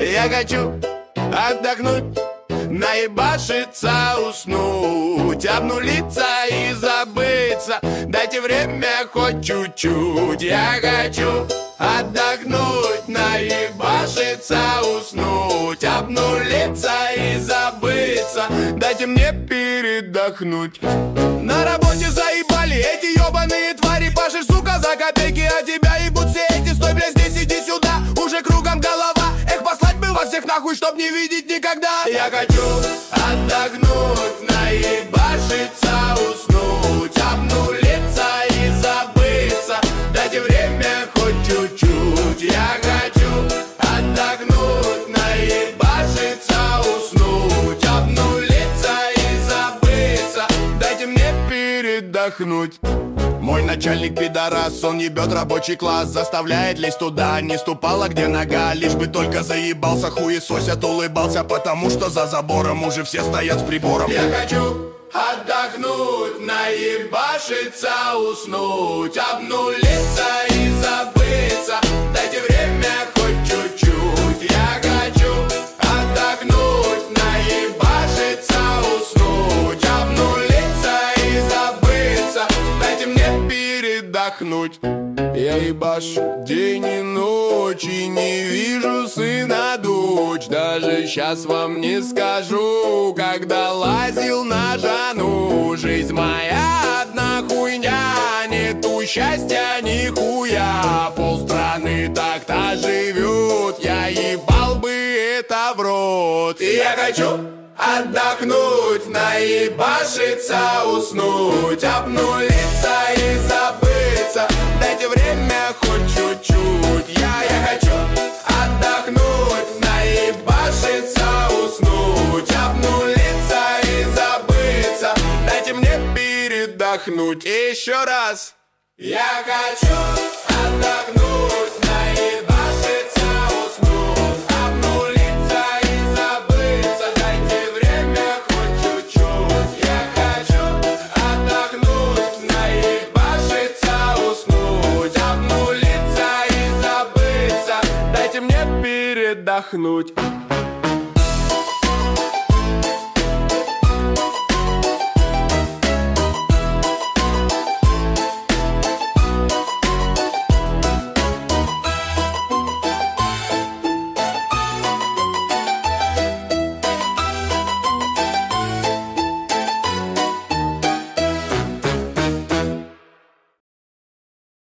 Я хочу отдохнуть, наебашиться, уснуть, обнулиться и забыться. Дайте время хоть чуть-чуть. Я хочу отдохнуть, наебашиться, уснуть, обнулиться и забыться. Дайте мне передохнуть. На работе заебали эти ебаные твари. Пашешь, сука, за копейки, а тебя ебут все эти. Стой, бля, здесь, иди сюда, уже кругом голова. Эх, послать бы вас всех нахуй, чтоб не видеть никогда. Я хочу отдохнуть, наебашиться, уснуть, обнулиться и забыться. Дайте время хоть чуть-чуть. Я хочу отдохнуть, наебашиться, уснуть, обнулиться и забыться. Дайте мне передохнуть. Мой начальник пидорас, он ебет рабочий класс, заставляет лезть туда, не ступала где нога. Лишь бы только заебался, хуесосят, улыбался, потому что за забором уже все стоят с прибором. Я хочу отдохнуть, наебашиться, уснуть, обнулиться и забыться. Дайте время хоть чуть-чуть. Я хочу отдохнуть, наебашиться, уснуть, обнулиться и забыться. Дайте мне передохнуть. Я ебашу день и ночь и не вижу сына дочь. Даже сейчас вам не скажу, когда лазил на жану. Жизнь моя одна хуйня, нету счастья нихуя. Полстраны так-то живет, я ебал бы это в рот. И я хочу отдохнуть, наебашиться, уснуть, обнулиться и забыться. Дайте время хоть чуть-чуть. Я хочу отдохнуть, наебашиться, уснуть, обнулиться и забыться. Дайте мне передохнуть. И еще раз. Я хочу отдохнуть, наебашиться, уснуть, обнулиться и забыться. Дайте время хоть чуть-чуть. Я хочу отдохнуть, наебашиться, уснуть, обнулиться и забыться. Дайте мне передохнуть.